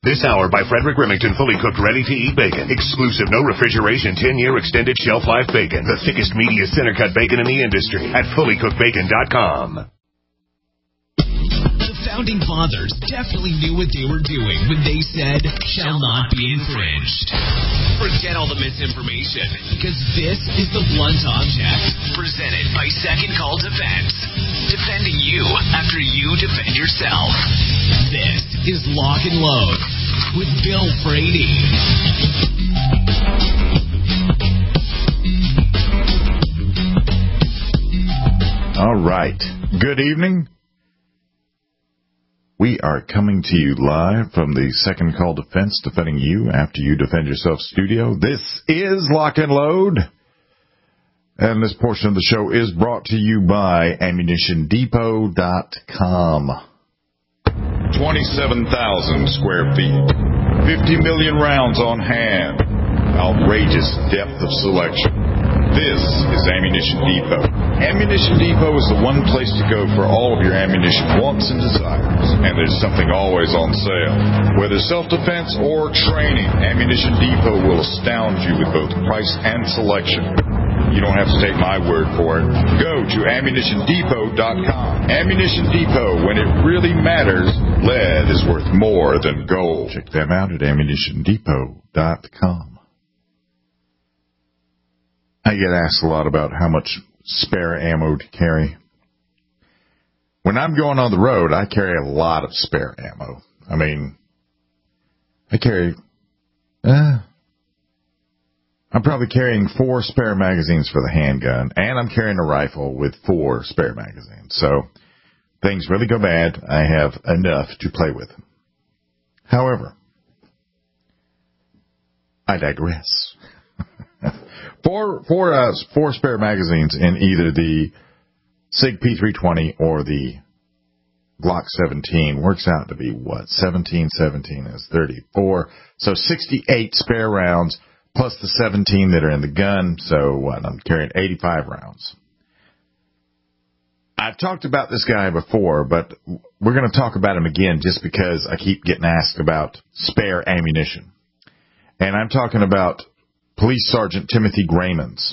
This hour by Frederick Remington, fully cooked, ready-to-eat bacon. Exclusive, no refrigeration, 10-year extended shelf life bacon. The thickest, meatiest center-cut bacon in the industry at fullycookedbacon.com. The Founding Fathers definitely knew what they were doing when they said, shall not be infringed. Forget all the misinformation, because this is the Blunt Object, presented by Second Call Defense. Defending you after you defend yourself. This is Lock and Load with Bill Frady. All right. Good evening. We are coming to you live from the Second Call Defense, defending you after you defend yourself studio. This is Lock and Load. And this portion of the show is brought to you by AmmunitionDepot.com. 27,000 square feet. 50 million rounds on hand. Outrageous depth of selection. This is Ammunition Depot. Ammunition Depot is the one place to go for all of your ammunition wants and desires. And there's something always on sale. Whether self-defense or training, Ammunition Depot will astound you with both price and selection. You don't have to take my word for it. Go to AmmunitionDepot.com. Ammunition Depot, when it really matters, lead is worth more than gold. Check them out at AmmunitionDepot.com. I get asked a lot about how much spare ammo to carry. When I'm going on the road, I carry a lot of spare ammo. I mean, I carry... I'm probably carrying 4 spare magazines for the handgun, and I'm carrying a rifle with 4 spare magazines. So, things really go bad, I have enough to play with. However, I digress. 4 spare magazines in either the SIG P320 or the Glock 17 works out to be what? 17 is 34. So 68 spare rounds plus the 17 that are in the gun. So what? I'm carrying 85 rounds. I've talked about this guy before, but we're going to talk about him again just because I keep getting asked about spare ammunition. And I'm talking about Police Sergeant Timothy Graymans.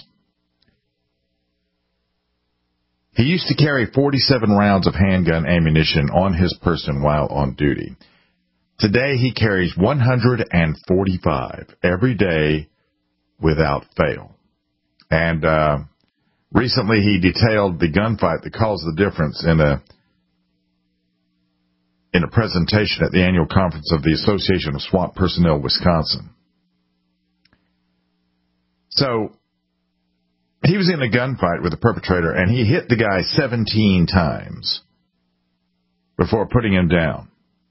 He used to carry 47 rounds of handgun ammunition on his person while on duty. Today he carries 145 every day without fail. And recently he detailed the gunfight that caused the difference in a presentation at the annual conference of the Association of SWAT Personnel Wisconsin. So, he was in a gunfight with the perpetrator, and he hit the guy 17 times before putting him down.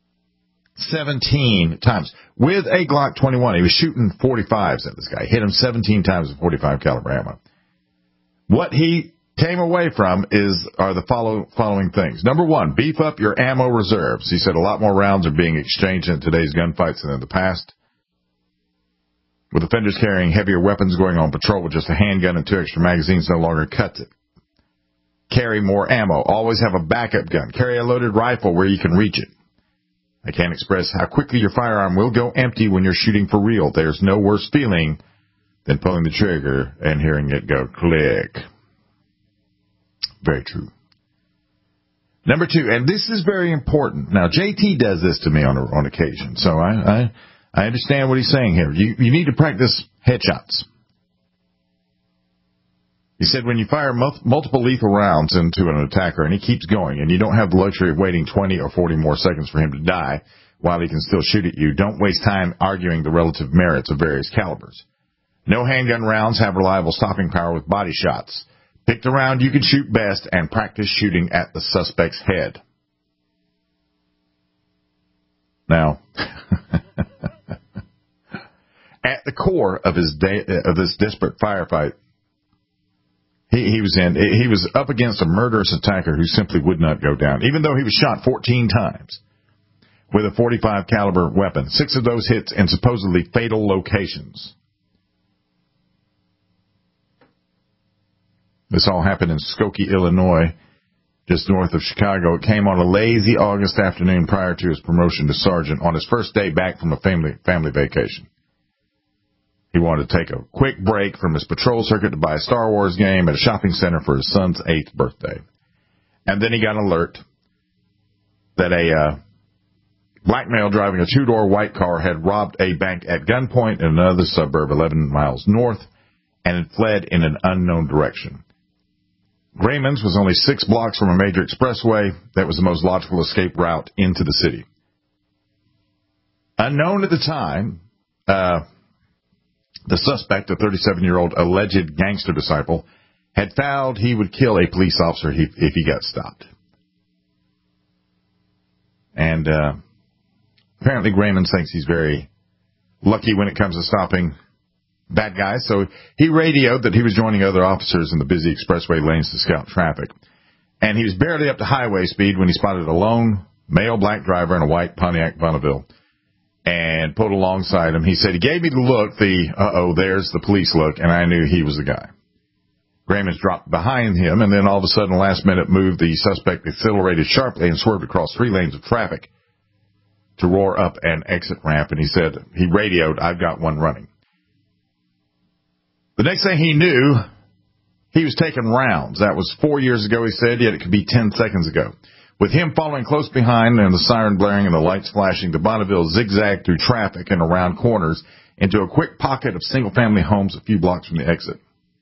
17 times. With a Glock 21, he was shooting 45s at this guy. Hit him 17 times with 45 caliber ammo. What he came away from are the following things. Number 1, beef up your ammo reserves. He said a lot more rounds are being exchanged in today's gunfights than in the past. With offenders carrying heavier weapons, going on patrol with just a handgun and 2 extra magazines no longer cuts it. Carry more ammo. Always have a backup gun. Carry a loaded rifle where you can reach it. I can't express how quickly your firearm will go empty when you're shooting for real. There's no worse feeling than pulling the trigger and hearing it go click. Very true. Number 2, and this is very important. Now, JT does this to me on occasion, so I understand what he's saying here. You need to practice headshots. He said when you fire multiple lethal rounds into an attacker and he keeps going and you don't have the luxury of waiting 20 or 40 more seconds for him to die while he can still shoot at you, don't waste time arguing the relative merits of various calibers. No handgun rounds have reliable stopping power with body shots. Pick the round you can shoot best and practice shooting at the suspect's head. Now, at the core of this desperate firefight he was up against a murderous attacker who simply would not go down, even though he was shot 14 times with a 45 caliber weapon, 6 of those hits in supposedly fatal locations. This all happened in Skokie, Illinois, just north of Chicago. It came on a lazy August afternoon prior to his promotion to sergeant on his first day back from a family vacation. He wanted to take a quick break from his patrol circuit to buy a Star Wars game at a shopping center for his son's 8th birthday. And then he got an alert that a black male driving a two-door white car had robbed a bank at gunpoint in another suburb 11 miles north and had fled in an unknown direction. Grayman's was only 6 blocks from a major expressway. That was the most logical escape route into the city. Unknown at the time, the suspect, a 37-year-old alleged gangster disciple, had vowed he would kill a police officer if he got stopped. And apparently Grayman thinks he's very lucky when it comes to stopping bad guys, so he radioed that he was joining other officers in the busy expressway lanes to scout traffic. And he was barely up to highway speed when he spotted a lone male black driver in a white Pontiac Bonneville and pulled alongside him. He said he gave me the look, there's the police look, and I knew he was the guy. Grayman's dropped behind him, and then all of a sudden, last-minute move, the suspect accelerated sharply and swerved across 3 lanes of traffic to roar up an exit ramp, and he said, he radioed, "I've got one running." The next thing he knew, he was taking rounds. That was 4 years ago, he said, yet it could be 10 seconds ago. With him following close behind and the siren blaring and the lights flashing, the Bonneville zigzagged through traffic and around corners into a quick pocket of single-family homes a few blocks from the exit.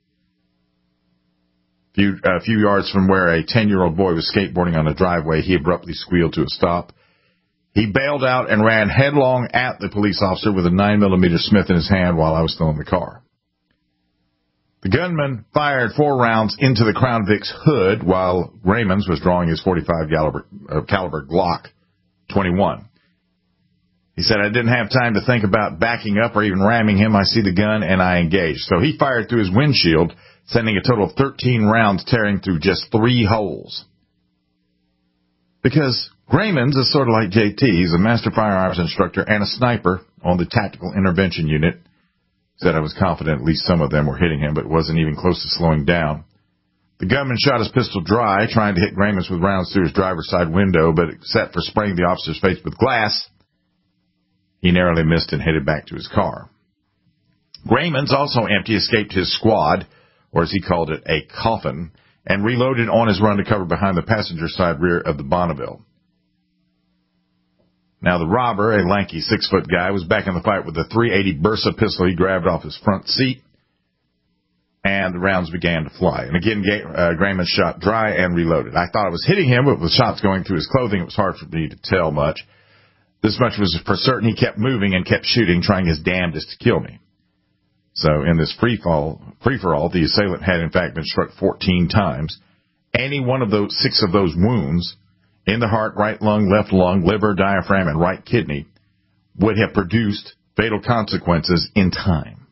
A few yards from where a 10-year-old boy was skateboarding on a driveway, he abruptly squealed to a stop. He bailed out and ran headlong at the police officer with a 9mm Smith in his hand while I was still in the car. The gunman fired 4 rounds into the Crown Vic's hood while Grayman's was drawing his .45 caliber Glock 21. He said, "I didn't have time to think about backing up or even ramming him. I see the gun and I engaged." So he fired through his windshield, sending a total of 13 rounds tearing through just 3 holes. Because Grayman's is sort of like JT. He's a master firearms instructor and a sniper on the Tactical Intervention Unit. Said I was confident at least some of them were hitting him, but wasn't even close to slowing down. The gunman shot his pistol dry, trying to hit Grayman's with rounds through his driver's side window, but except for spraying the officer's face with glass, he narrowly missed and headed back to his car. Grayman's, also empty, escaped his squad, or as he called it, a coffin, and reloaded on his run to cover behind the passenger side rear of the Bonneville. Now, the robber, a lanky 6-foot guy, was back in the fight with a .380 Bersa pistol he grabbed off his front seat, and the rounds began to fly. And again, Grayman shot dry and reloaded. I thought I was hitting him, but with shots going through his clothing, it was hard for me to tell much. This much was for certain: he kept moving and kept shooting, trying his damnedest to kill me. So in this free-for-all, the assailant had in fact been struck 14 times. Any one of those 6 of those wounds in the heart, right lung, left lung, liver, diaphragm, and right kidney would have produced fatal consequences in time.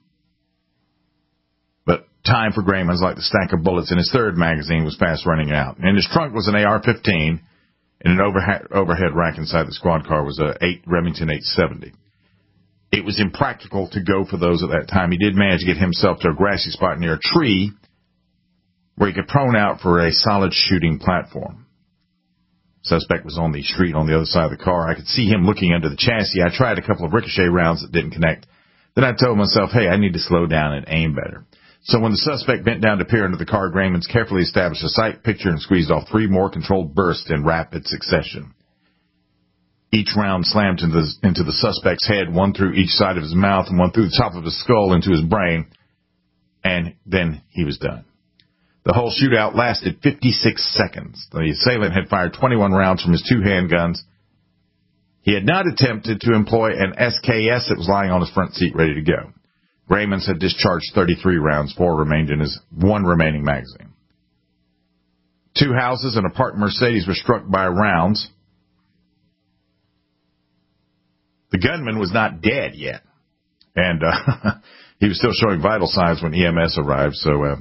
But time for Grayman's, like the stack of bullets in his 3rd magazine, was fast running out. In his trunk was an AR-15, and an overhead rack inside the squad car was a Remington 870. It was impractical to go for those at that time. He did manage to get himself to a grassy spot near a tree where he could prone out for a solid shooting platform. Suspect was on the street on the other side of the car. I could see him looking under the chassis. I tried a couple of ricochet rounds that didn't connect. Then I told myself, hey, I need to slow down and aim better. So when the suspect bent down to peer into the car, Grayman's carefully established a sight picture and squeezed off 3 more controlled bursts in rapid succession. Each round slammed into the suspect's head, one through each side of his mouth and one through the top of his skull into his brain, and then he was done. The whole shootout lasted 56 seconds. The assailant had fired 21 rounds from his 2 handguns. He had not attempted to employ an SKS that was lying on his front seat ready to go. Grayman's had discharged 33 rounds, 4 remained in his 1 remaining magazine. 2 houses and a parked Mercedes were struck by rounds. The gunman was not dead yet, and he was still showing vital signs when EMS arrived, so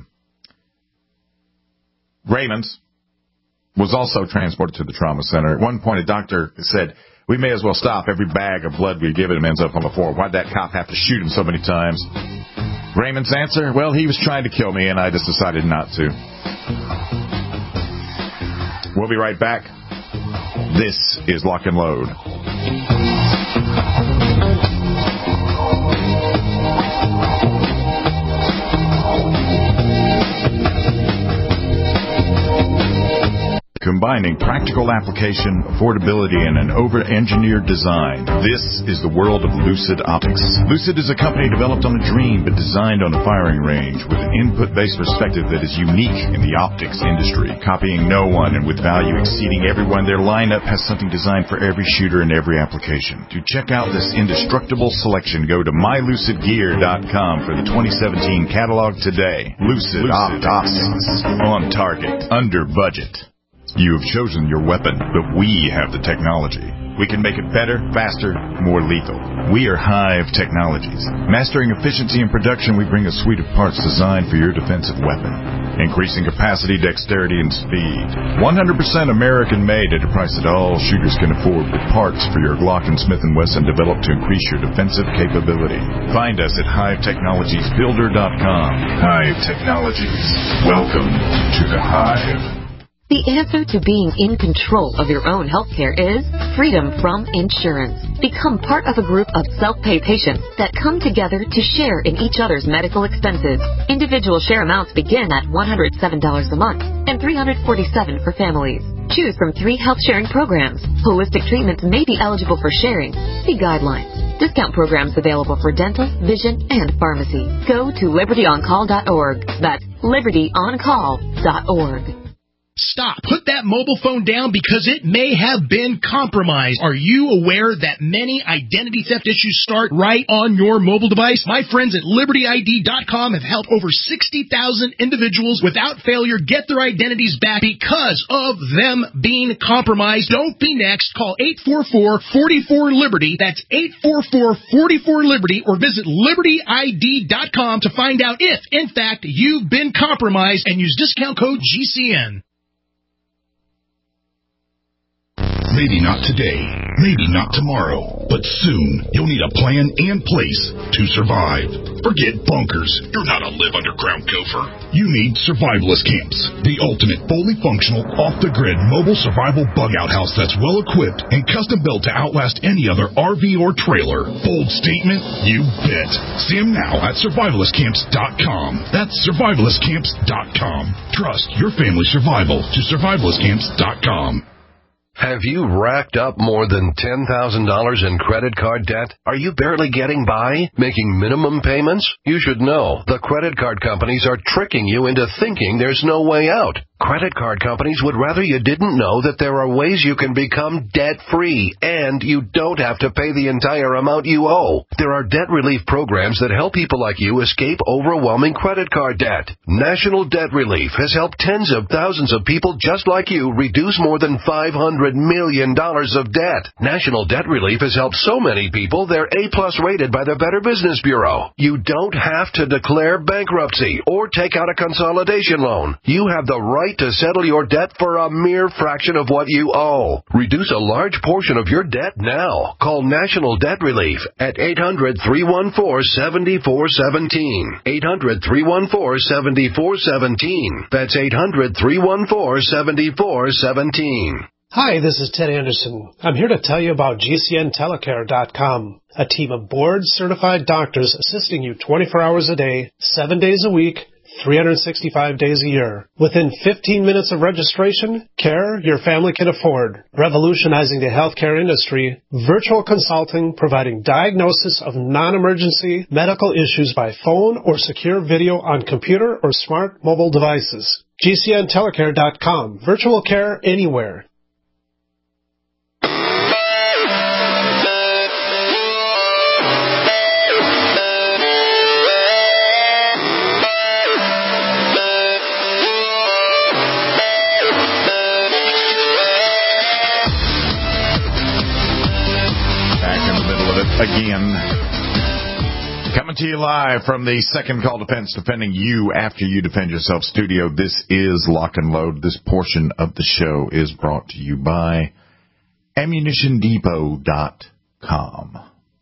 Grayman's was also transported to the trauma center. At one point, a doctor said, "We may as well stop. Every bag of blood we give him ends up on the floor. Why'd that cop have to shoot him so many times?" Grayman's answer, "Well, he was trying to kill me, and I just decided not to." We'll be right back. This is Lock and Load. Combining practical application, affordability, and an over-engineered design. This is the world of Lucid Optics. Lucid is a company developed on a dream but designed on a firing range with an input-based perspective that is unique in the optics industry, copying no one and with value exceeding everyone. Their lineup has something designed for every shooter and every application. To check out this indestructible selection, go to mylucidgear.com for the 2017 catalog today. Lucid Optics. On target. Under budget. You have chosen your weapon, but we have the technology. We can make it better, faster, more lethal. We are Hive Technologies. Mastering efficiency and production, we bring a suite of parts designed for your defensive weapon. Increasing capacity, dexterity, and speed. 100% American-made at a price that all shooters can afford, with parts for your Glock and Smith & Wesson developed to increase your defensive capability. Find us at HiveTechnologiesBuilder.com. Hive Technologies. Welcome to the Hive. The answer to being in control of your own healthcare is freedom from insurance. Become part of a group of self-pay patients that come together to share in each other's medical expenses. Individual share amounts begin at $107 a month and $347 for families. Choose from 3 health-sharing programs. Holistic treatments may be eligible for sharing. See guidelines. Discount programs available for dental, vision, and pharmacy. Go to libertyoncall.org. That's libertyoncall.org. Stop. Put that mobile phone down because it may have been compromised. Are you aware that many identity theft issues start right on your mobile device? My friends at LibertyID.com have helped over 60,000 individuals without failure get their identities back because of them being compromised. Don't be next. Call 844-44-LIBERTY. That's 844-44-LIBERTY, or visit LibertyID.com to find out if, in fact, you've been compromised, and use discount code GCN. Maybe not today, maybe not tomorrow, but soon you'll need a plan and place to survive. Forget bunkers. You're not a live underground gopher. You need survivalist camps, the ultimate fully functional, off-the-grid mobile survival bug-out house that's well-equipped and custom-built to outlast any other RV or trailer. Bold statement? You bet. See them now at survivalistcamps.com. That's survivalistcamps.com. Trust your family's survival to survivalistcamps.com. Have you racked up more than $10,000 in credit card debt? Are you barely getting by, making minimum payments? You should know the credit card companies are tricking you into thinking there's no way out. Credit card companies would rather you didn't know that there are ways you can become debt-free, and you don't have to pay the entire amount you owe. There are debt relief programs that help people like you escape overwhelming credit card debt. National Debt Relief has helped tens of thousands of people just like you reduce more than $500 million of debt. National Debt Relief has helped so many people they're A-plus rated by the Better Business Bureau. You don't have to declare bankruptcy or take out a consolidation loan. You have the right to settle your debt for a mere fraction of what you owe. Reduce a large portion of your debt now. Call National Debt Relief at 800-314-7417. 800-314-7417. That's 800-314-7417. Hi, this is Ted Anderson. I'm here to tell you about GCNtelecare.com, a team of board-certified doctors assisting you 24 hours a day, 7 days a week, 365 days a year. Within 15 minutes of registration, care your family can afford. Revolutionizing the healthcare industry, virtual consulting providing diagnosis of non-emergency medical issues by phone or secure video on computer or smart mobile devices. GCNtelecare.com. Virtual care anywhere. Again, coming to you live from the Second Call Defense, defending you after you defend yourself studio. This is Lock and Load. This portion of the show is brought to you by AmmunitionDepot.com.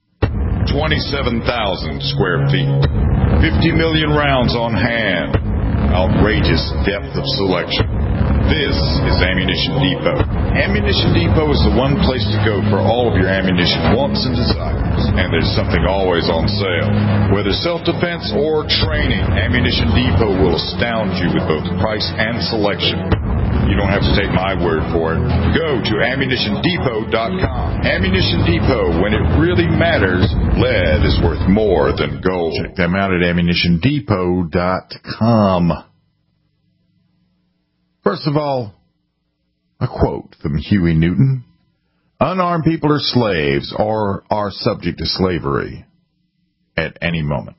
27,000 square feet, 50 million rounds on hand, outrageous depth of selection. This is Ammunition Depot. Ammunition Depot is the one place to go for all of your ammunition wants and desires. And there's something always on sale. Whether self-defense or training, Ammunition Depot will astound you with both price and selection. You don't have to take my word for it. Go to AmmunitionDepot.com. Ammunition Depot, when it really matters, lead is worth more than gold. Check them out at AmmunitionDepot.com. First of all, a quote from Huey Newton. Unarmed people are slaves or are subject to slavery at any moment.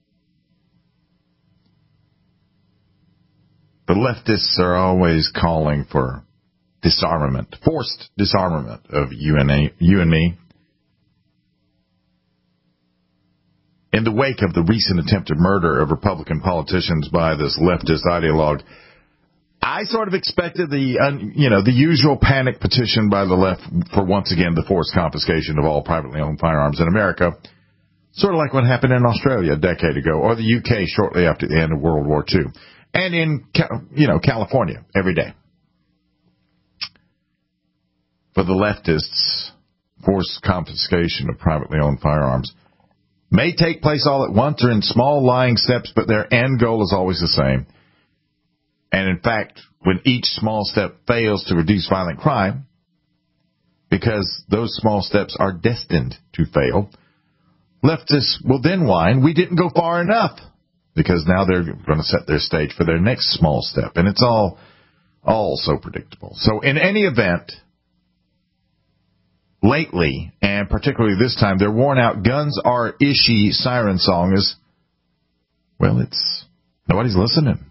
The leftists are always calling for disarmament, forced disarmament of you and me. In the wake of the recent attempted murder of Republican politicians by this leftist ideologue, I sort of expected the usual panic petition by the left for once again the forced confiscation of all privately owned firearms in America, sort of like what happened in Australia a decade ago, or the UK shortly after the end of World War II, and in California every day. For the leftists, forced confiscation of privately owned firearms may take place all at once or in small lying steps, but their end goal is always the same. And in fact, when each small step fails to reduce violent crime, because those small steps are destined to fail, leftists will then whine, we didn't go far enough, because now they're going to set their stage for their next small step. And it's all so predictable. So in any event, lately, and particularly this time, their worn-out guns are ishy siren song is, well, it's nobody's listening.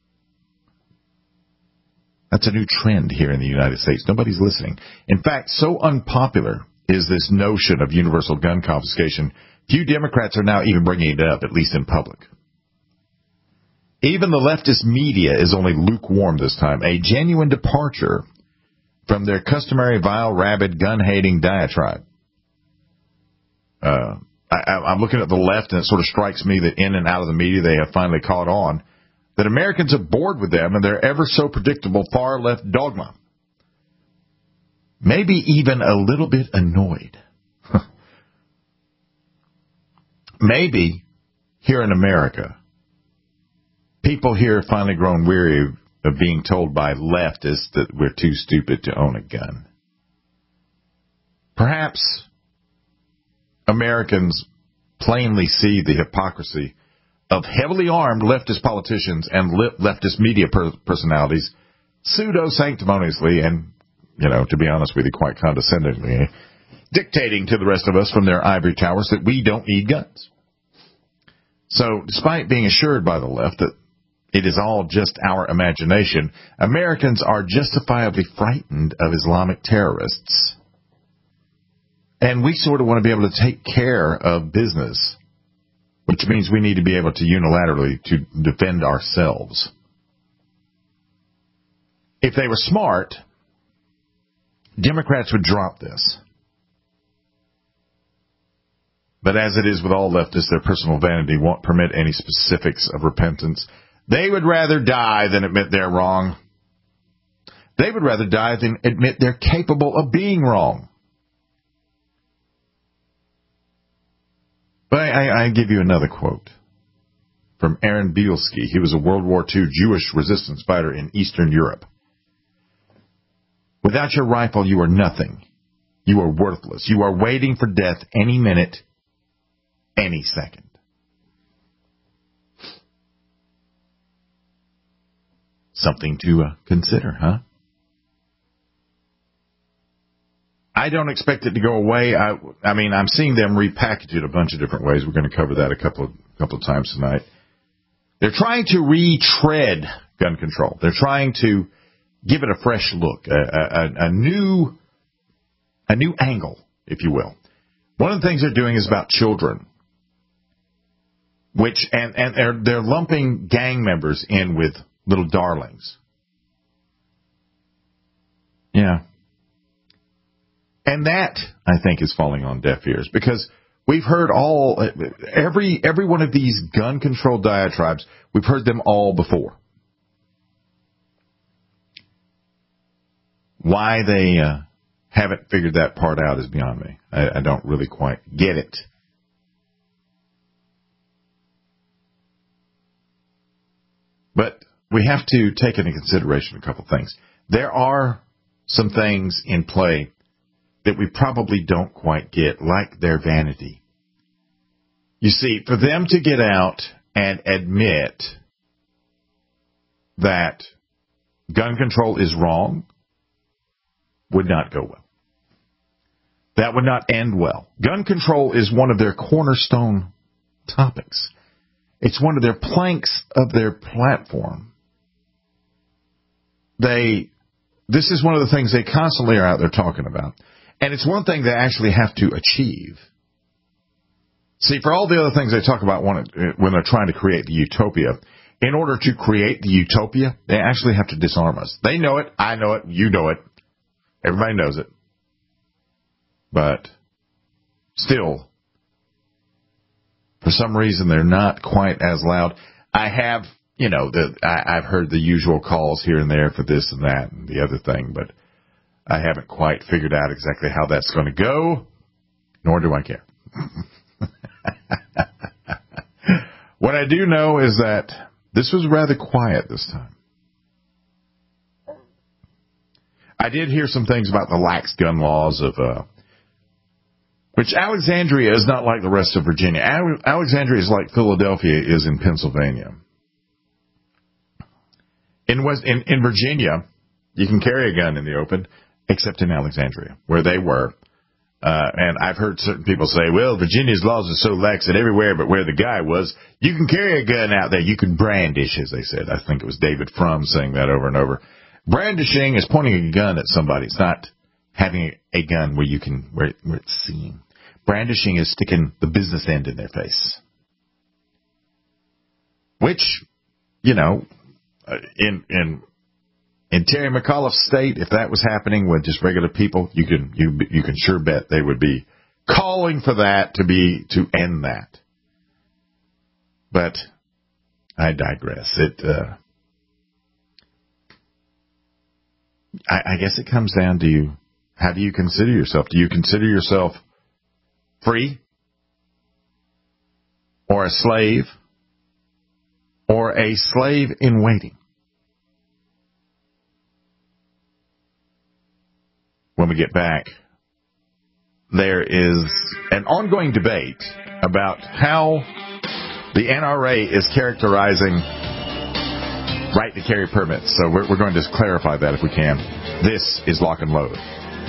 That's a new trend here in the United States. Nobody's listening. In fact, so unpopular is this notion of universal gun confiscation, few Democrats are now even bringing it up, at least in public. Even the leftist media is only lukewarm this time, a genuine departure from their customary vile, rabid, gun-hating diatribe. I'm looking at the left, and it sort of strikes me that in and out of the media they have finally caught on that Americans are bored with them and their ever so predictable far-left dogma. Maybe even a little bit annoyed. Maybe here in America, people here have finally grown weary of being told by leftists that we're too stupid to own a gun. Perhaps Americans plainly see the hypocrisy of heavily armed leftist politicians and leftist media personalities pseudo-sanctimoniously and, to be honest with you, quite condescendingly, dictating to the rest of us from their ivory towers that we don't need guns. So, despite being assured by the left that it is all just our imagination, Americans are justifiably frightened of Islamic terrorists. And we sort of want to be able to take care of business, which means we need to be able to unilaterally to defend ourselves. If they were smart, Democrats would drop this. But as it is with all leftists, their personal vanity won't permit any specifics of repentance. They would rather die than admit they're wrong. They would rather die than admit they're capable of being wrong. But I give you another quote from Aaron Bielski. He was a World War II Jewish resistance fighter in Eastern Europe. Without your rifle, you are nothing. You are worthless. You are waiting for death any minute, any second. Something to consider, huh? I don't expect it to go away. I mean, I'm seeing them repackage it a bunch of different ways. We're going to cover that a couple of times tonight. They're trying to retread gun control. They're trying to give it a fresh look, a new angle, if you will. One of the things they're doing is about children, and they're lumping gang members in with little darlings. Yeah. And that, I think, is falling on deaf ears, because we've heard every one of these gun control diatribes, we've heard them all before. Why they haven't figured that part out is beyond me. I don't really quite get it. But we have to take into consideration a couple things. There are some things in play that we probably don't quite get, like their vanity. You see, for them to get out and admit that gun control is wrong would not go well. That would not end well. Gun control is one of their cornerstone topics. It's one of their planks of their platform. This is one of the things they constantly are out there talking about. And it's one thing they actually have to achieve. See, for all the other things they talk about when they're trying to create the utopia, in order to create the utopia, they actually have to disarm us. They know it, I know it, you know it, everybody knows it. But still, for some reason, they're not quite as loud. I have, I've heard the usual calls here and there for this and that and the other thing, but I haven't quite figured out exactly how that's going to go, nor do I care. What I do know is that this was rather quiet this time. I did hear some things about the lax gun laws of, which Alexandria is not like the rest of Virginia. Alexandria is like Philadelphia is in Pennsylvania. In Virginia, you can carry a gun in the open, except in Alexandria, where they were. And I've heard certain people say, well, Virginia's laws are so lax that everywhere but where the guy was, you can carry a gun out there. You can brandish, as they said. I think it was David Frum saying that over and over. Brandishing is pointing a gun at somebody. It's not having a gun where it's seen. Brandishing is sticking the business end in their face. Which, in Terry McAuliffe's state, if that was happening with just regular people, you can sure bet they would be calling for that to end that. But I digress. I guess it comes down to how do you consider yourself? Do you consider yourself free, or a slave, or a slave in waiting? When we get back, there is an ongoing debate about how the NRA is characterizing right to carry permits. So we're going to clarify that if we can. This is Lock and Load.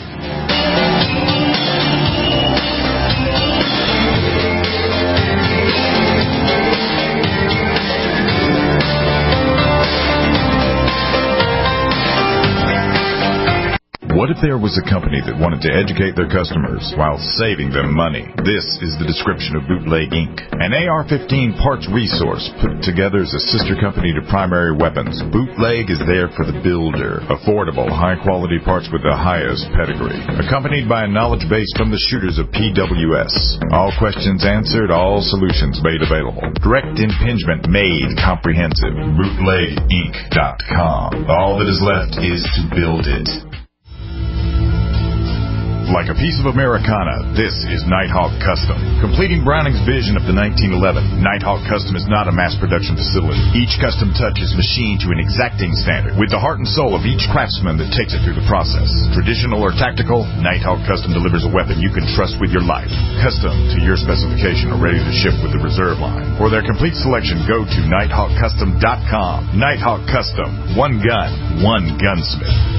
What if there was a company that wanted to educate their customers while saving them money? This is the description of Bootleg Inc., an AR-15 parts resource put together as a sister company to Primary Weapons. Bootleg is there for the builder. Affordable, high-quality parts with the highest pedigree. Accompanied by a knowledge base from the shooters of PWS. All questions answered, all solutions made available. Direct impingement made comprehensive. BootlegInc.com. All that is left is to build it. Like a piece of Americana, this is Nighthawk Custom. Completing Browning's vision of the 1911, Nighthawk Custom is not a mass production facility. Each custom touch is machined to an exacting standard, with the heart and soul of each craftsman that takes it through the process. Traditional or tactical, Nighthawk Custom delivers a weapon you can trust with your life. Custom to your specification or ready to ship with the reserve line. For their complete selection, go to NighthawkCustom.com. Nighthawk Custom. One gun, one gunsmith.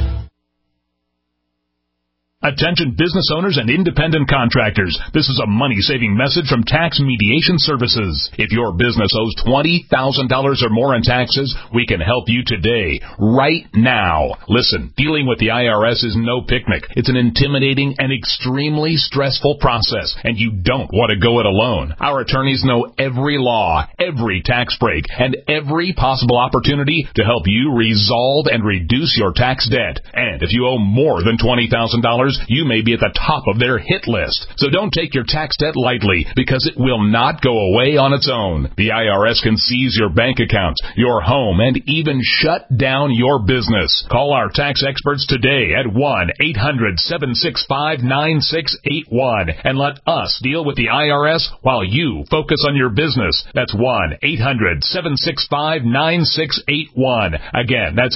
Attention business owners and independent contractors. This is a money-saving message from Tax Mediation Services. If your business owes $20,000 or more in taxes, we can help you today, right now. Listen, dealing with the IRS is no picnic. It's an intimidating and extremely stressful process, and you don't want to go it alone. Our attorneys know every law, every tax break, and every possible opportunity to help you resolve and reduce your tax debt. And if you owe more than $20,000, customers, you may be at the top of their hit list. So don't take your tax debt lightly, because it will not go away on its own. The IRS can seize your bank accounts, your home, and even shut down your business. Call our tax experts today at 1-800-765-9681 and let us deal with the IRS while you focus on your business. That's 1-800-765-9681. Again, that's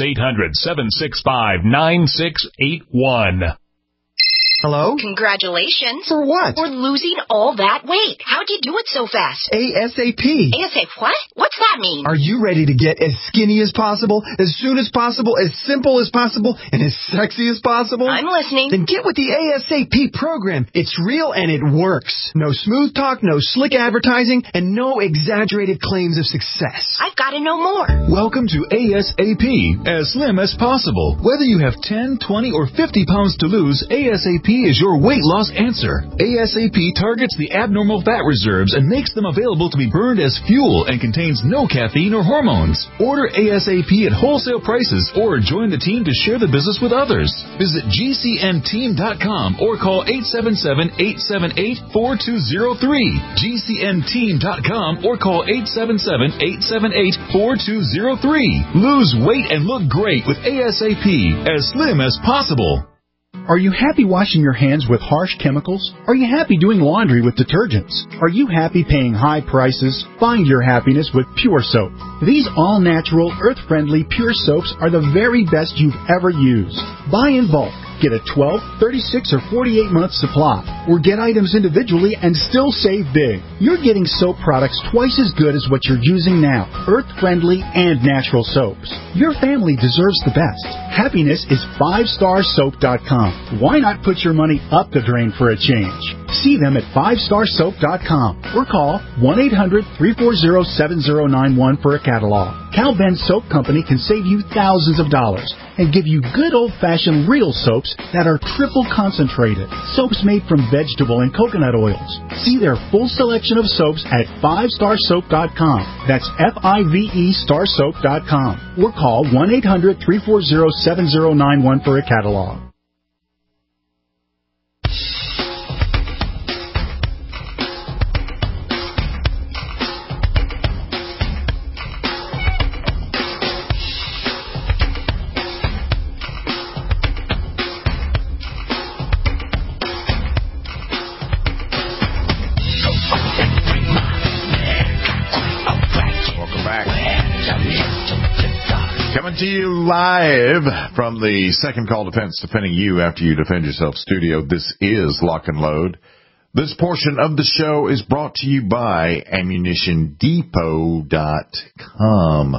800-765-9681. Hello? Congratulations. For what? For losing all that weight. How'd you do it so fast? ASAP. ASAP what? What's that mean? Are you ready to get as skinny as possible, as soon as possible, as simple as possible, and as sexy as possible? I'm listening. Then get with the ASAP program. It's real and it works. No smooth talk, no slick advertising, and no exaggerated claims of success. I've got to know more. Welcome to ASAP, as slim as possible. Whether you have 10, 20, or 50 pounds to lose, ASAP is your weight loss answer. ASAP targets the abnormal fat reserves and makes them available to be burned as fuel and contains no caffeine or hormones. Order ASAP at wholesale prices or join the team to share the business with others. Visit GCNteam.com or call 877-878-4203. GCNteam.com or call 877-878-4203. Lose weight and look great with ASAP, as slim as possible. Are you happy washing your hands with harsh chemicals? Are you happy doing laundry with detergents? Are you happy paying high prices? Find your happiness with Pure Soap. These all-natural, earth-friendly Pure Soaps are the very best you've ever used. Buy in bulk. Get a 12, 36, or 48-month supply, or get items individually and still save big. You're getting soap products twice as good as what you're using now, earth-friendly and natural soaps. Your family deserves the best. Happiness is 5starsoap.com. Why not put your money up the drain for a change? See them at 5starsoap.com or call 1-800-340-7091 for a catalog. Cal Ben Soap Company can save you thousands of dollars and give you good old-fashioned real soaps that are triple concentrated. Soaps made from vegetable and coconut oils. See their full selection of soaps at 5starsoap.com. That's F-I-V-E starsoap.com. Or call 1-800-340-7091 for a catalog. Coming to you live from the Second Call Defense, defending you after you defend yourself studio. This is Lock and Load. This portion of the show is brought to you by AmmunitionDepot.com.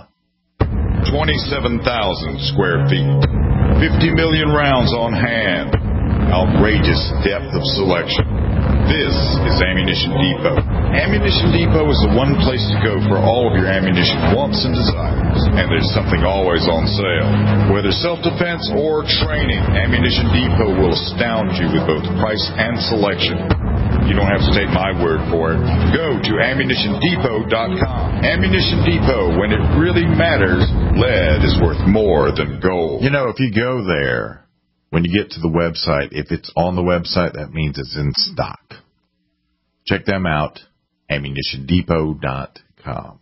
27,000 square feet, 50 million rounds on hand, outrageous depth of selection. This is Ammunition Depot. Ammunition Depot is the one place to go for all of your ammunition wants and desires. And there's something always on sale. Whether self-defense or training, Ammunition Depot will astound you with both price and selection. You don't have to take my word for it. Go to AmmunitionDepot.com. Ammunition Depot, when it really matters, lead is worth more than gold. You know, if you go there, when you get to the website, if it's on the website, that means it's in stock. Check them out, AmmunitionDepot.com.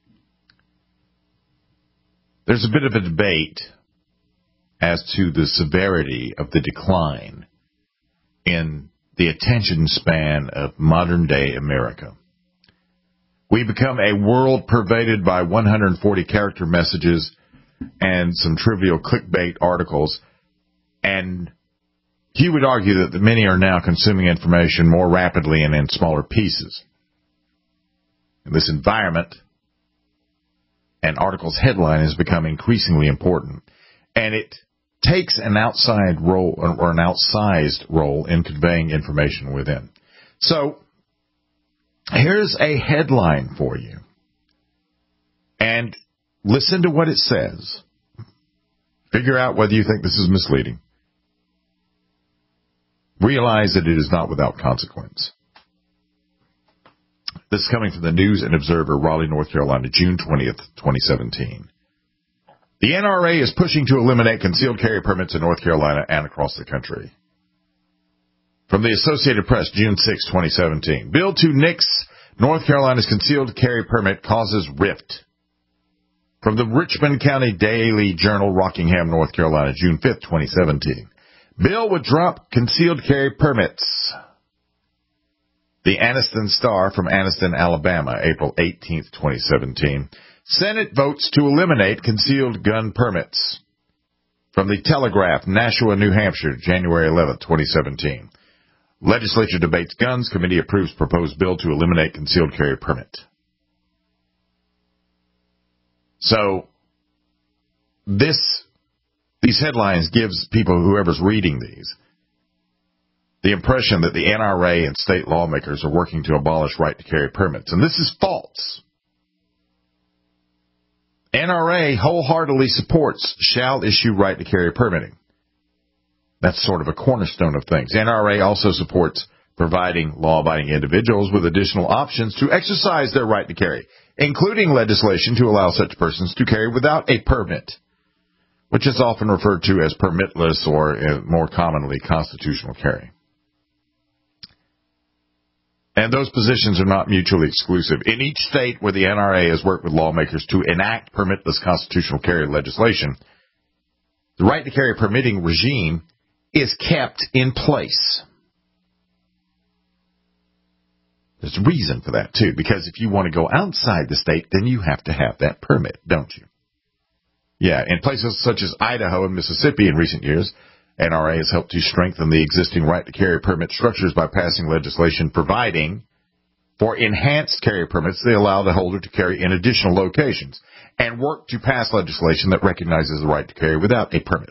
There's a bit of a debate as to the severity of the decline in the attention span of modern-day America. We become a world pervaded by 140 character messages and some trivial clickbait articles, and he would argue that many are now consuming information more rapidly and in smaller pieces. In this environment, an article's headline has become increasingly important, and it takes an outside role or an outsized role in conveying information within. So, here's a headline for you. And listen to what it says. Figure out whether you think this is misleading. Realize that it is not without consequence. This is coming from the News and Observer, Raleigh, North Carolina, June 20th, 2017. The NRA is pushing to eliminate concealed carry permits in North Carolina and across the country. From the Associated Press, June 6, 2017. Bill to nix North Carolina's concealed carry permit causes rift. From the Richmond County Daily Journal, Rockingham, North Carolina, June 5, 2017. Bill would drop concealed carry permits. The Anniston Star from Anniston, Alabama, April 18, 2017. Senate votes to eliminate concealed gun permits. From the Telegraph, Nashua, New Hampshire, January 11, 2017. Legislature debates guns. Committee approves proposed bill to eliminate concealed carry permit. So, these headlines gives people, whoever's reading these, the impression that the NRA and state lawmakers are working to abolish right to carry permits. And this is false. NRA wholeheartedly supports shall issue right to carry permitting. That's sort of a cornerstone of things. NRA also supports providing law-abiding individuals with additional options to exercise their right to carry, including legislation to allow such persons to carry without a permit, which is often referred to as permitless or, more commonly, constitutional carry. And those positions are not mutually exclusive. In each state where the NRA has worked with lawmakers to enact permitless constitutional carry legislation, the right to carry permitting regime is kept in place. There's a reason for that, too, because if you want to go outside the state, then you have to have that permit, don't you? Yeah, in places such as Idaho and Mississippi in recent years, NRA has helped to strengthen the existing right to carry permit structures by passing legislation providing for enhanced carry permits that allow the holder to carry in additional locations, and work to pass legislation that recognizes the right to carry without a permit.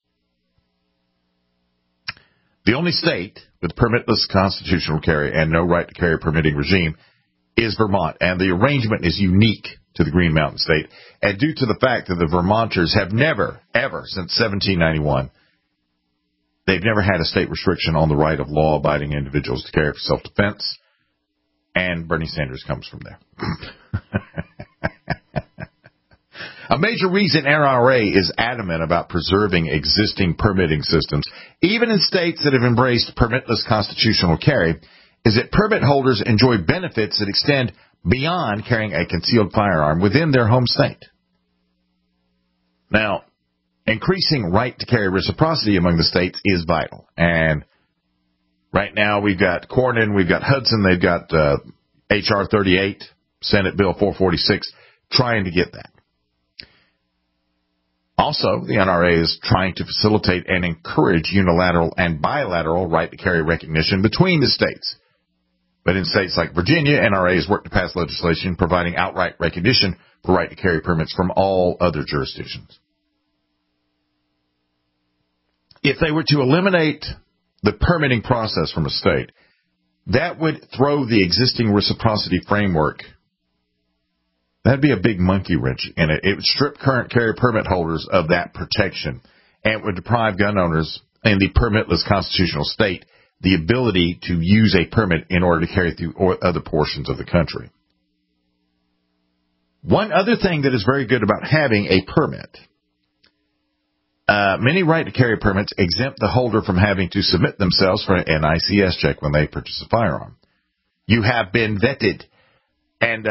The only state with permitless constitutional carry and no right to carry permitting regime is Vermont, and the arrangement is unique to the Green Mountain State, and due to the fact that the Vermonters have never, ever, since 1791, they've never had a state restriction on the right of law-abiding individuals to carry for self-defense, and Bernie Sanders comes from there. A major reason NRA is adamant about preserving existing permitting systems, even in states that have embraced permitless constitutional carry, is that permit holders enjoy benefits that extend beyond carrying a concealed firearm within their home state. Now, increasing right to carry reciprocity among the states is vital. And right now we've got Cornyn, we've got Hudson, they've got H.R. 38, Senate Bill 446, trying to get that. Also, the NRA is trying to facilitate and encourage unilateral and bilateral right to carry recognition between the states. But in states like Virginia, NRA has worked to pass legislation providing outright recognition for right to carry permits from all other jurisdictions. If they were to eliminate the permitting process from a state, that would throw the existing reciprocity framework. That'd be a big monkey wrench in it. It would strip current carry permit holders of that protection, and it would deprive gun owners in the permitless constitutional state the ability to use a permit in order to carry through other portions of the country. One other thing that is very good about having a permit, many right to carry permits exempt the holder from having to submit themselves for an NICS check when they purchase a firearm. You have been vetted, and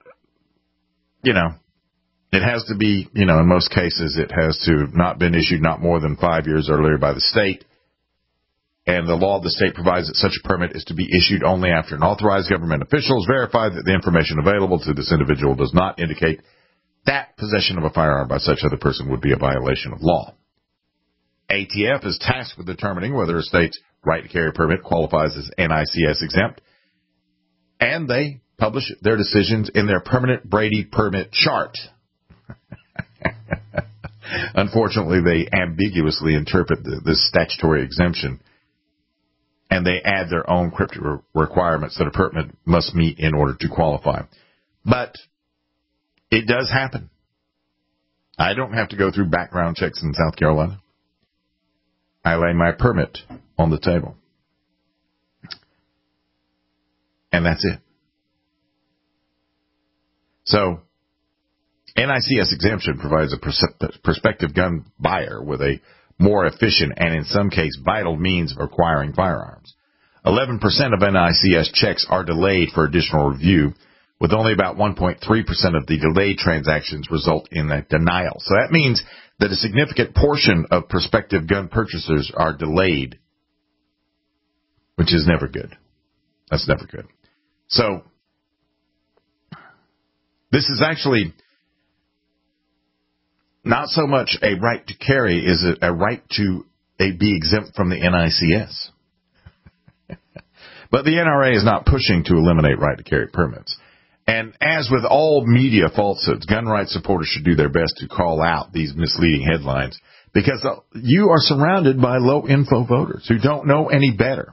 it has to be, in most cases, it has to have not been issued not more than 5 years earlier by the state. And the law of the state provides that such a permit is to be issued only after an authorized government official has verified that the information available to this individual does not indicate that possession of a firearm by such other person would be a violation of law. ATF is tasked with determining whether a state's right to carry permit qualifies as NICS exempt, and they publish their decisions in their permanent Brady permit chart. Unfortunately, they ambiguously interpret this statutory exemption, and they add their own cryptic requirements that a permit must meet in order to qualify. But it does happen. I don't have to go through background checks in South Carolina. I lay my permit on the table. And that's it. So, NICS exemption provides a prospective gun buyer with a more efficient and, in some cases, vital means of acquiring firearms. 11% of NICS checks are delayed for additional review, with only about 1.3% of the delayed transactions result in a denial. So that means that a significant portion of prospective gun purchasers are delayed, which is never good. That's never good. So this is actually not so much a right to carry, is it a right to be exempt from the NICS. But the NRA is not pushing to eliminate right to carry permits. And as with all media falsehoods, gun rights supporters should do their best to call out these misleading headlines, because you are surrounded by low-info voters who don't know any better.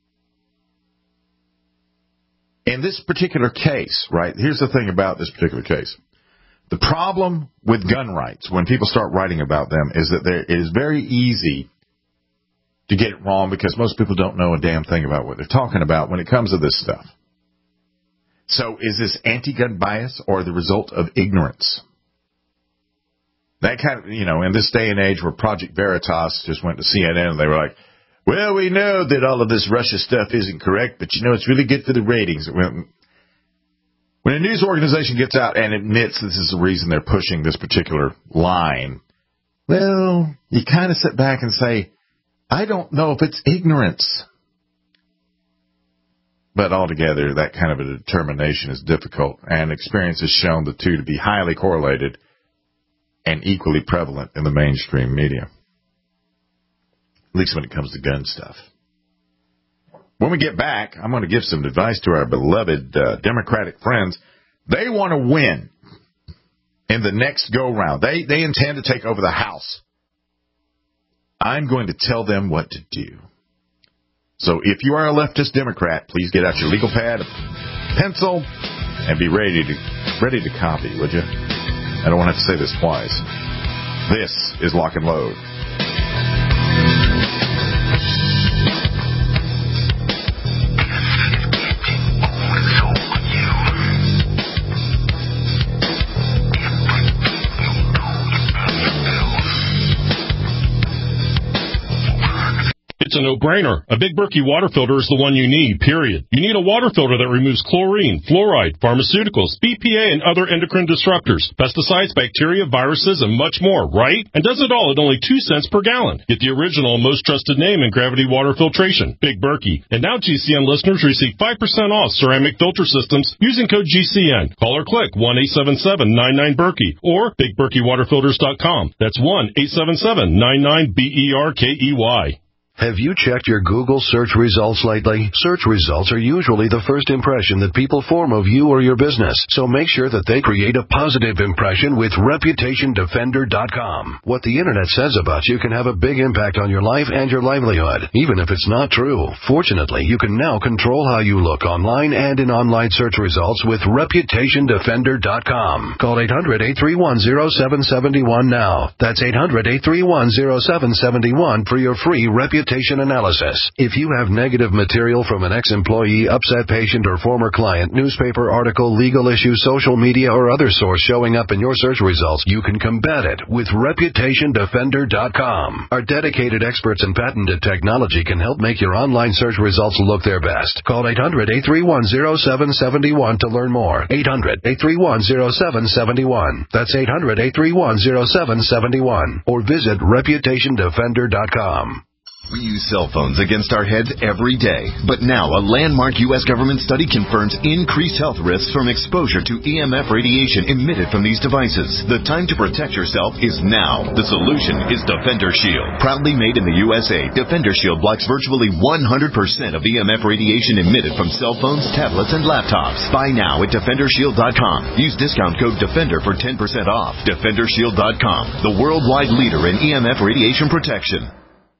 In this particular case, right, here's the thing about this particular case. The problem with gun rights, when people start writing about them, is that it is very easy to get it wrong because most people don't know a damn thing about what they're talking about when it comes to this stuff. So is this anti-gun bias or the result of ignorance? That kind of, in this day and age where Project Veritas just went to CNN and they were like, well, we know that all of this Russia stuff isn't correct, but it's really good for the ratings. When a news organization gets out and admits this is the reason they're pushing this particular line, well, you kind of sit back and say, I don't know if it's ignorance. But altogether, that kind of a determination is difficult, and experience has shown the two to be highly correlated and equally prevalent in the mainstream media, at least when it comes to gun stuff. When we get back, I'm going to give some advice to our beloved Democratic friends. They want to win in the next go-round. They intend to take over the House. I'm going to tell them what to do. So if you are a leftist Democrat, please get out your legal pad, pencil, and be ready to copy, would you? I don't want to have to say this twice. This is Lock and Load. It's a no-brainer. A Big Berkey water filter is the one you need, period. You need a water filter that removes chlorine, fluoride, pharmaceuticals, BPA, and other endocrine disruptors, pesticides, bacteria, viruses, and much more, right? And does it all at only 2 cents per gallon. Get the original, most trusted name in gravity water filtration, Big Berkey. And now GCN listeners receive 5% off ceramic filter systems using code GCN. Call or click 1-877-99-BERKEY or BigBerkeyWaterFilters.com. That's 1-877-99-BERKEY. Have you checked your Google search results lately? Search results are usually the first impression that people form of you or your business, so make sure that they create a positive impression with ReputationDefender.com. What the Internet says about you can have a big impact on your life and your livelihood, even if it's not true. Fortunately, you can now control how you look online and in online search results with ReputationDefender.com. Call 800-831-0771 now. That's 800-831-0771 for your free reputation analysis. If you have negative material from an ex-employee, upset patient, or former client, newspaper article, legal issue, social media, or other source showing up in your search results, you can combat it with ReputationDefender.com. Our dedicated experts and patented technology can help make your online search results look their best. Call 800-831-0771 to learn more. 800-831-0771. That's 800-831-0771. Or visit ReputationDefender.com. We use cell phones against our heads every day, but now a landmark U.S. government study confirms increased health risks from exposure to EMF radiation emitted from these devices. The time to protect yourself is now. The solution is Defender Shield. Proudly made in the USA, Defender Shield blocks virtually 100% of EMF radiation emitted from cell phones, tablets, and laptops. Buy now at DefenderShield.com. Use discount code DEFENDER for 10% off. DefenderShield.com, the worldwide leader in EMF radiation protection.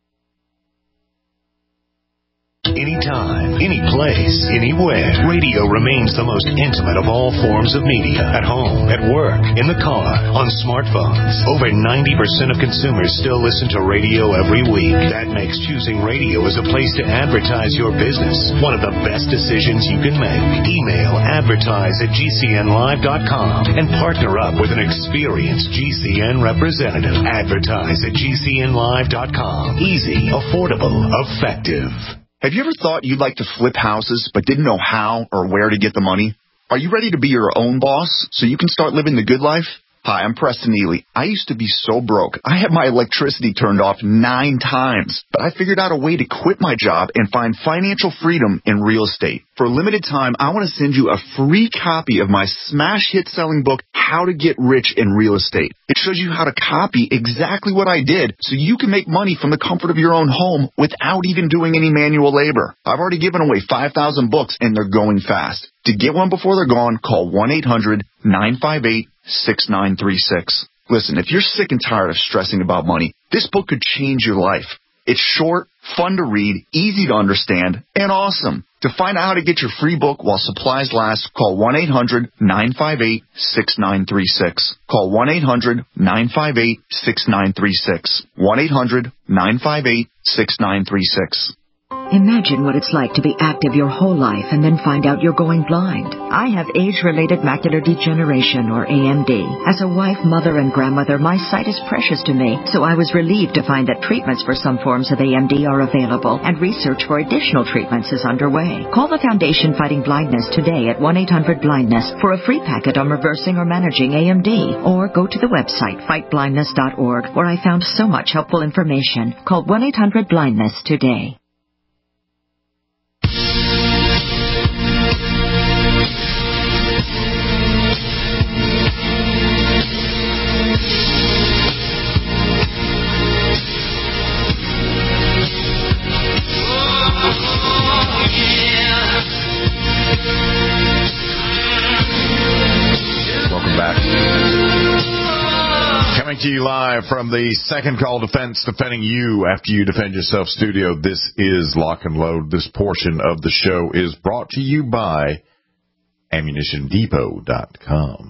Anytime, any place, anywhere. Radio remains the most intimate of all forms of media. At home, at work, in the car, on smartphones. Over 90% of consumers still listen to radio every week. That makes choosing radio as a place to advertise your business one of the best decisions you can make. Email advertise@gcnlive.com and partner up with an experienced GCN representative. Advertise@gcnlive.com. Easy, affordable, effective. Have you ever thought you'd like to flip houses but didn't know how or where to get the money? Are you ready to be your own boss so you can start living the good life? Hi, I'm Preston Ely. I used to be so broke. I had my electricity turned off 9 times, but I figured out a way to quit my job and find financial freedom in real estate. For a limited time, I want to send you a free copy of my smash hit selling book, How to Get Rich in Real Estate. It shows you how to copy exactly what I did so you can make money from the comfort of your own home without even doing any manual labor. I've already given away 5,000 books and they're going fast. To get one before they're gone, call 1-800-958-6936. Listen, if you're sick and tired of stressing about money, this book could change your life. It's short, fun to read, easy to understand, and awesome. To find out how to get your free book while supplies last, call 1-800-958-6936. Call 1-800-958-6936. 1-800-958-6936. Imagine what it's like to be active your whole life and then find out you're going blind. I have age-related macular degeneration, or AMD. As a wife, mother, and grandmother, my sight is precious to me, so I was relieved to find that treatments for some forms of AMD are available, and research for additional treatments is underway. Call the Foundation Fighting Blindness today at 1-800-BLINDNESS for a free packet on reversing or managing AMD, or go to the website fightblindness.org, where I found so much helpful information. Call 1-800-BLINDNESS today. Welcome back. Coming to you live from the Second Call Defense, defending you after you defend yourself studio. This is Lock and Load. This portion of the show is brought to you by AmmunitionDepot.com.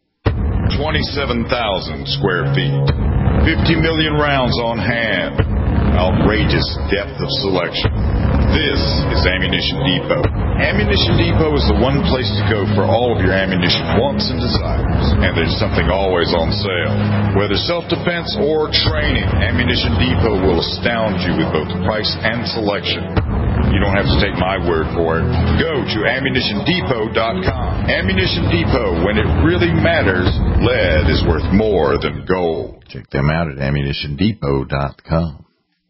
27,000 square feet. 50 million rounds on hand. Outrageous depth of selection. This is Ammunition Depot. Ammunition Depot is the one place to go for all of your ammunition wants and desires. And there's something always on sale. Whether self-defense or training, Ammunition Depot will astound you with both price and selection. You don't have to take my word for it. Go to AmmunitionDepot.com. Ammunition Depot, when it really matters, lead is worth more than gold. Check them out at AmmunitionDepot.com.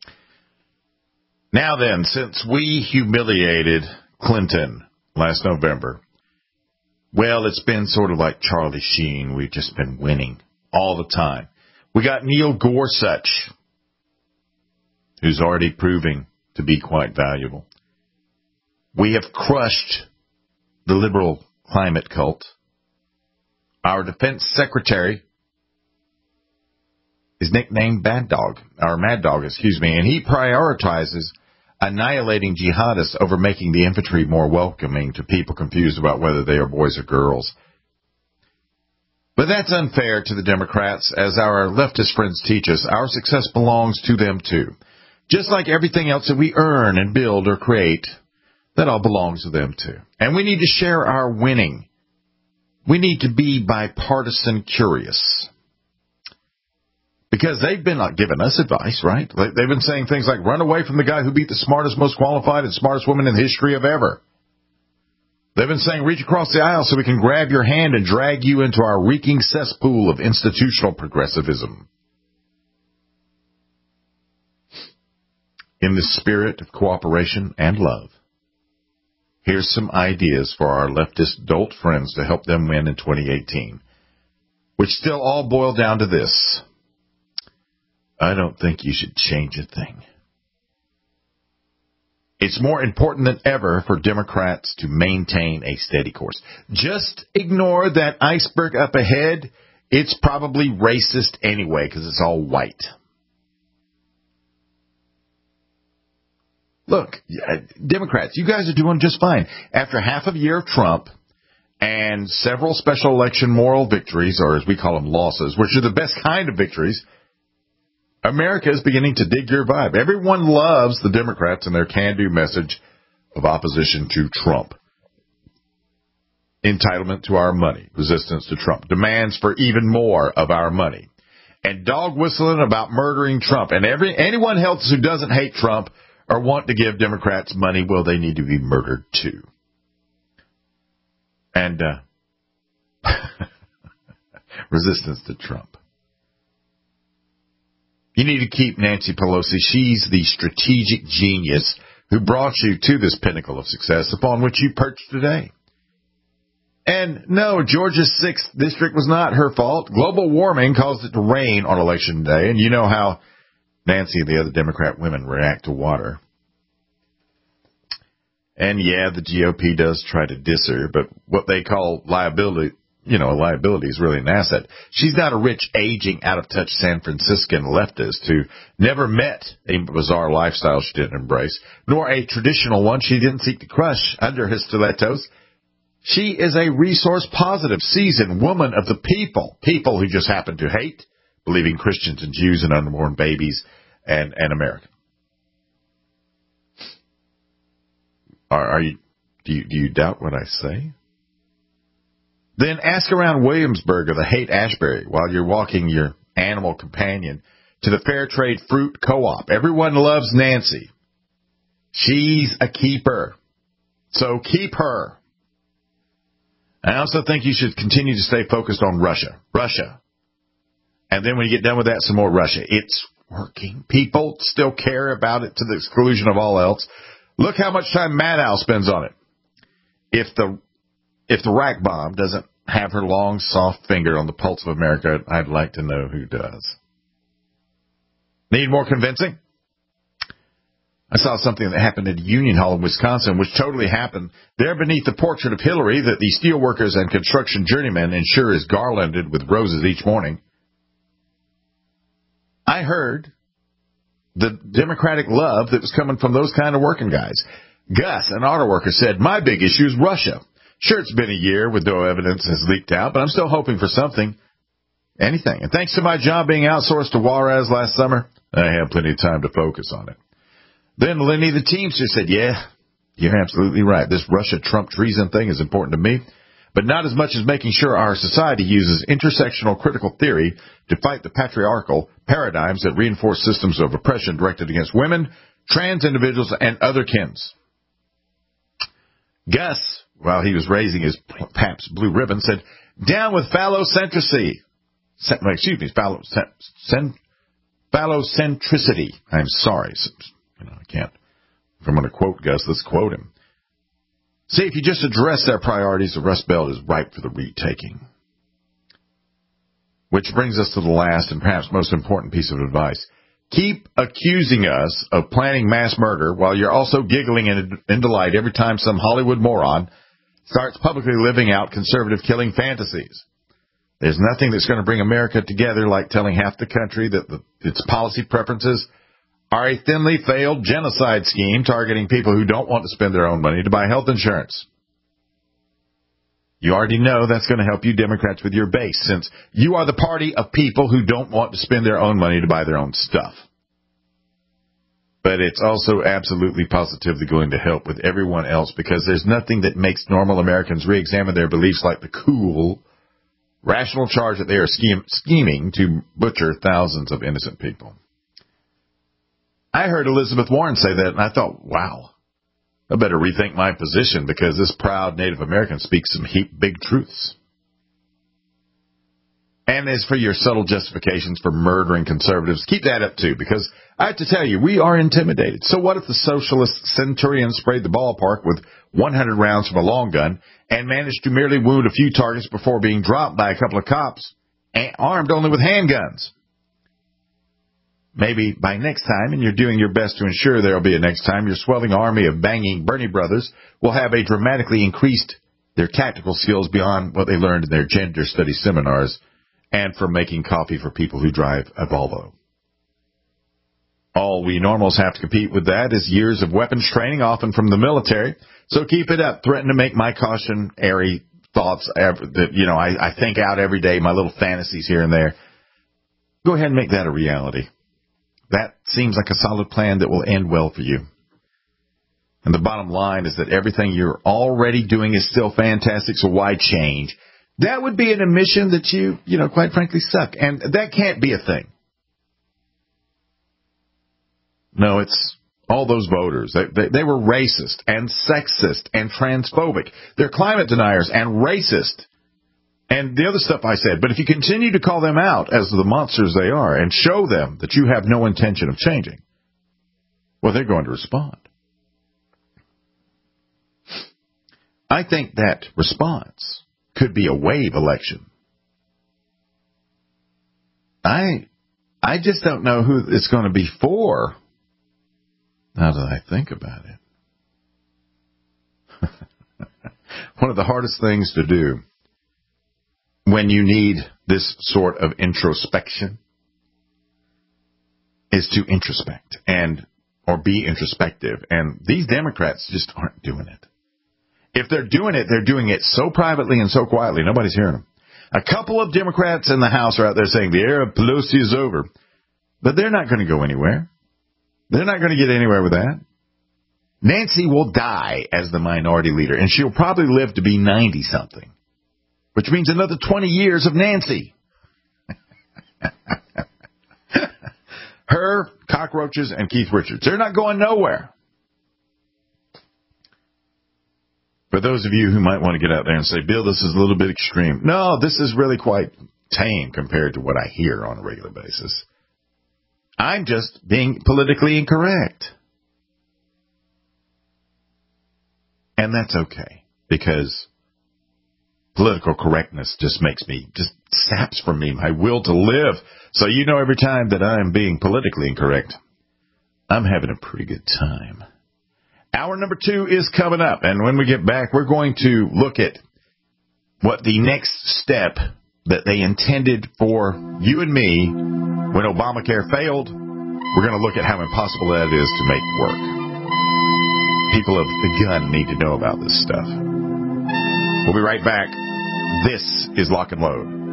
Now then, since we humiliated Clinton last November, well, it's been sort of like Charlie Sheen. We've just been winning all the time. We got Neil Gorsuch, who's already proving to be quite valuable. We have crushed the liberal climate cult. Our defense secretary is nicknamed Mad Dog, and he prioritizes annihilating jihadists over making the infantry more welcoming to people confused about whether they are boys or girls. But that's unfair to the Democrats, as our leftist friends teach us. Our success belongs to them, too. Just like everything else that we earn and build or create, that all belongs to them, too. And we need to share our winning. We need to be bipartisan curious. Because they've been giving us advice, right? They've been saying things like, run away from the guy who beat the smartest, most qualified, and smartest woman in the history of ever. They've been saying, reach across the aisle so we can grab your hand and drag you into our reeking cesspool of institutional progressivism. In the spirit of cooperation and love, here's some ideas for our leftist dolt friends to help them win in 2018, which still all boil down to this. I don't think you should change a thing. It's more important than ever for Democrats to maintain a steady course. Just ignore that iceberg up ahead. It's probably racist anyway because it's all white. Look, Democrats, you guys are doing just fine. After half a year of Trump and several special election moral victories, or as we call them, losses, which are the best kind of victories, America is beginning to dig your vibe. Everyone loves the Democrats and their can-do message of opposition to Trump. Entitlement to our money, resistance to Trump, demands for even more of our money, and dog whistling about murdering Trump. And anyone else who doesn't hate Trump or want to give Democrats money, well, they need to be murdered too. And resistance to Trump. You need to keep Nancy Pelosi. She's the strategic genius who brought you to this pinnacle of success upon which you perched today. And no, Georgia's 6th district was not her fault. Global warming caused it to rain on election day, and you know how Nancy and the other Democrat women react to water. And yeah, the GOP does try to diss her, but what they call liability, a liability is really an asset. She's not a rich, aging, out-of-touch San Franciscan leftist who never met a bizarre lifestyle she didn't embrace, nor a traditional one she didn't seek to crush under her stilettos. She is a resource-positive, seasoned woman of the people who just happen to hate, believing Christians and Jews and unborn babies and America. Do you doubt what I say? Then ask around Williamsburg or the Haight-Ashbury while you're walking your animal companion to the Fair Trade Fruit Co-op. Everyone loves Nancy. She's a keeper. So keep her. I also think you should continue to stay focused on Russia. And then when you get done with that, some more Russia. It's working. People still care about it to the exclusion of all else. Look how much time Maddow spends on it. If the rack bomb doesn't have her long, soft finger on the pulse of America, I'd like to know who does. Need more convincing? I saw something that happened at Union Hall in Wisconsin, which totally happened. There beneath the portrait of Hillary that the steelworkers and construction journeymen ensure is garlanded with roses each morning, I heard the Democratic love that was coming from those kind of working guys. Gus, an auto worker, said, "My big issue is Russia. Sure, it's been a year with no evidence has leaked out, but I'm still hoping for something, anything. And thanks to my job being outsourced to Juarez last summer, I have plenty of time to focus on it." Then Lenny the Teamster said, "Yeah, you're absolutely right. This Russia-Trump treason thing is important to me, but not as much as making sure our society uses intersectional critical theory to fight the patriarchal paradigms that reinforce systems of oppression directed against women, trans individuals, and other kins." Gus, while he was raising his Pabst Blue Ribbon, said, "Down with phallocentricity." Phallocentricity. I'm sorry. I can't. If I'm going to quote Gus, let's quote him. "See, if you just address their priorities, the Rust Belt is ripe for the retaking." Which brings us to the last and perhaps most important piece of advice. Keep accusing us of planning mass murder while you're also giggling in delight every time some Hollywood moron starts publicly living out conservative killing fantasies. There's nothing that's going to bring America together like telling half the country that its policy preferences are a thinly veiled genocide scheme targeting people who don't want to spend their own money to buy health insurance. You already know that's going to help you Democrats with your base, since you are the party of people who don't want to spend their own money to buy their own stuff. But it's also absolutely positively going to help with everyone else, because there's nothing that makes normal Americans re-examine their beliefs like the cool, rational charge that they are scheming to butcher thousands of innocent people. I heard Elizabeth Warren say that, and I thought, wow, I better rethink my position, because this proud Native American speaks some big truths. And as for your subtle justifications for murdering conservatives, keep that up too, because I have to tell you, we are intimidated. So what if the socialist centurion sprayed the ballpark with 100 rounds from a long gun and managed to merely wound a few targets before being dropped by a couple of cops, armed only with handguns? Maybe by next time, and you're doing your best to ensure there will be a next time, your swelling army of banging Bernie brothers will have a dramatically increased their tactical skills beyond what they learned in their gender studies seminars and from making coffee for people who drive a Volvo. All we normals have to compete with that is years of weapons training, often from the military. So keep it up. Threaten to make my cautionary thoughts that, I think out every day, my little fantasies here and there. Go ahead and make that a reality. That seems like a solid plan that will end well for you. And the bottom line is that everything you're already doing is still fantastic, so why change? That would be an admission that you quite frankly suck. And that can't be a thing. No, it's All those voters, they were racist and sexist and transphobic. They're climate deniers and racist. And the other stuff I said. But if you continue to call them out as the monsters they are and show them that you have no intention of changing, well, they're going to respond. I think that response could be a wave election. I just don't know who it's going to be for. Now that I think about it. One of the hardest things to do when you need this sort of introspection is to introspect or be introspective. And these Democrats just aren't doing it. If they're doing it, they're doing it so privately and so quietly, nobody's hearing them. A couple of Democrats in the House are out there saying the era of Pelosi is over. But they're not going to go anywhere. They're not going to get anywhere with that. Nancy will die as the minority leader, and she'll probably live to be 90-something, which means another 20 years of Nancy. Her, cockroaches, and Keith Richards. They're not going nowhere. For those of you who might want to get out there and say, Bill, this is a little bit extreme. No, this is really quite tame compared to what I hear on a regular basis. I'm just being politically incorrect. And that's okay, because political correctness just saps from me my will to live. So you know every time that I'm being politically incorrect, I'm having a pretty good time. Hour number 2 is coming up, and when we get back, we're going to look at what the next step that they intended for you and me when Obamacare failed. We're going to look at how impossible that is to make work. People of the gun need to know about this stuff. We'll be right back. This is Lock and Load.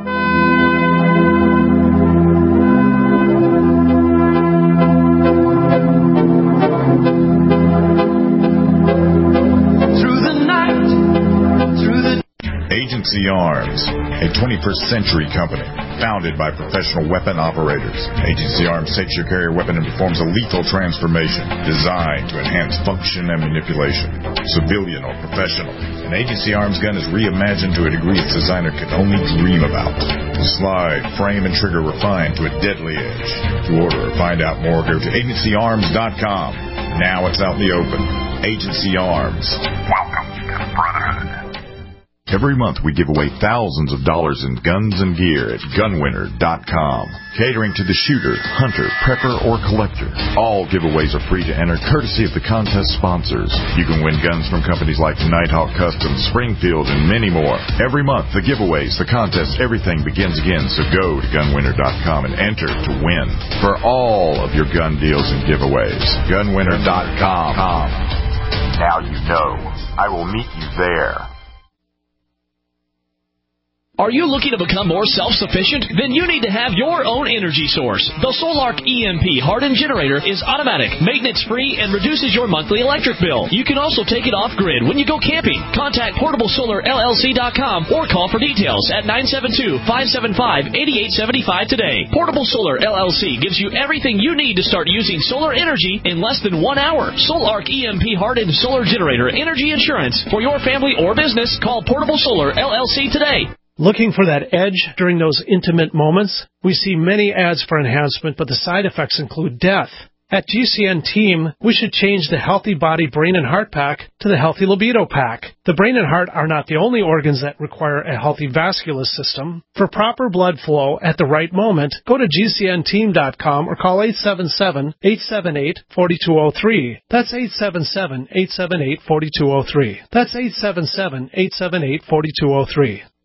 Agency Arms, a 21st century company founded by professional weapon operators. Agency Arms takes your carrier weapon and performs a lethal transformation designed to enhance function and manipulation, civilian or professional. An Agency Arms gun is reimagined to a degree its designer could only dream about. The slide, frame, and trigger refined to a deadly edge. To order or find out more, go to agencyarms.com. Now it's out in the open. Agency Arms. Welcome to the Brotherhood. Every month we give away thousands of dollars in guns and gear at gunwinner.com. Catering to the shooter, hunter, prepper, or collector. All giveaways are free to enter, courtesy of the contest sponsors. You can win guns from companies like Nighthawk Customs, Springfield, and many more. Every month, the giveaways, the contests, everything begins again. So go to gunwinner.com and enter to win for all of your gun deals and giveaways. Gunwinner.com. Now you know. I will meet you there. Are you looking to become more self-sufficient? Then you need to have your own energy source. The Solark EMP hardened generator is automatic, maintenance-free, and reduces your monthly electric bill. You can also take it off-grid when you go camping. Contact PortableSolarLLC.com or call for details at 972-575-8875 today. Portable Solar LLC gives you everything you need to start using solar energy in less than 1 hour. Solark EMP hardened solar generator energy insurance for your family or business. Call Portable Solar LLC today. Looking for that edge during those intimate moments? We see many ads for enhancement, but the side effects include death. At GCN Team, we should change the Healthy Body, Brain, and Heart Pack to the Healthy Libido Pack. The brain and heart are not the only organs that require a healthy vascular system. For proper blood flow at the right moment, go to GCNteam.com or call 877-878-4203. That's 877-878-4203. That's 877-878-4203.